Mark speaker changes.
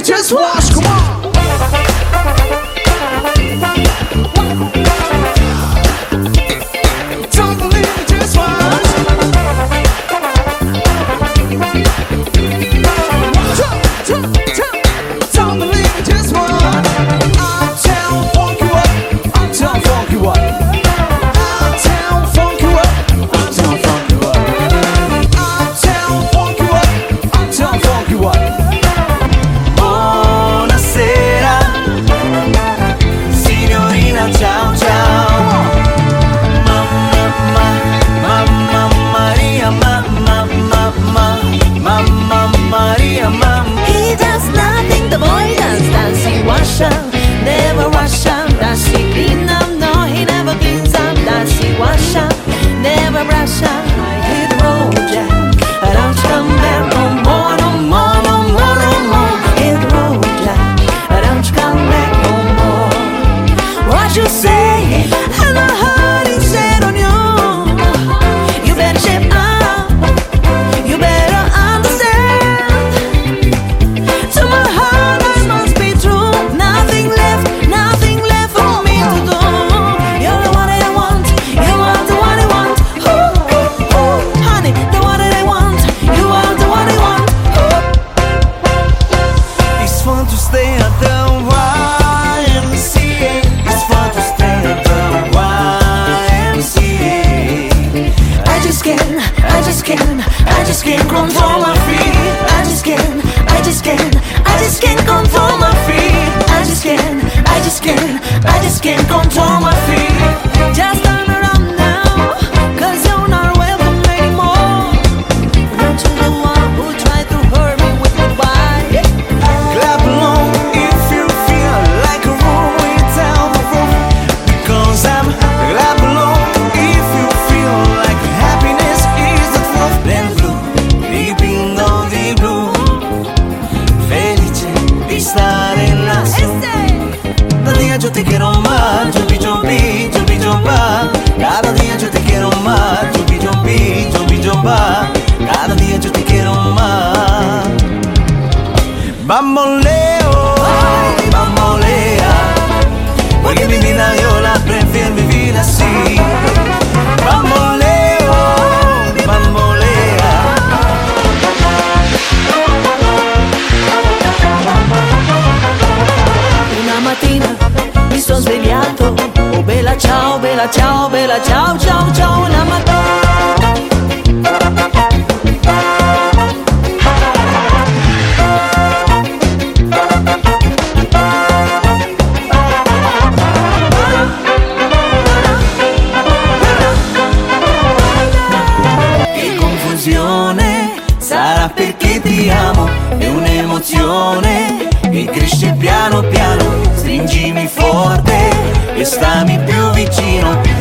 Speaker 1: just watch, come on. Don't believe me, just watch. Don't believe me, just watch. Uptown funk you up, uptown funk you up. Uptown funk you up, uptown funk you up. Uptown funk you up, uptown funk you up. Buonasera, signorina, ciao ciao. Mamma Maria, Mamma Maria,
Speaker 2: He does nothing, the boy does dancing, wash up, never wash up. Does he clean up? No, he never cleans up. Does he wash up? Never brush up. I hit the road, Jack. I don't come back no more, no more, no more, no more. Hit the road, Jack. I don't come back no more. What you say? And I heard he said on you. You better shape up. You better understand. To my heart I must be true. Nothing left for me to do. You're the one that I want. You are the one I want. Ooh, ooh, ooh. Honey, the one that I want. You are the one I want.
Speaker 1: It's fun to stay at the YMCA. It's fun to stay at the YMCA.
Speaker 2: I just can't control my feet. I just can't control my feet. I just can't control my feet. Just turn around now, 'cause you're not welcome anymore. Weren't you the one who tried to hurt me with goodbye?
Speaker 1: Clap along if you feel like a roll without the roof. Because I'm clap along if you feel like happiness is the truth. Then blue, leaping on the blue. Felice di stare lassù. Cada día yo te quiero más, jubi jubi, jubi jumba. Cada día yo te quiero más, jubi jubi, jubi jumba. Cada día yo te quiero más. Bamboleo, bambolea, porque mi vida yo la prefiero vivir así. Bamboleo, bambolea.
Speaker 2: Una mattina mi sono svegliato. Oh bella ciao, bella ciao, bella ciao, ciao, ciao. Una mattina
Speaker 1: Che confusione, sarà perché ti amo, è un'emozione che cresce piano piano. Stringimi forte e stammi più vicino.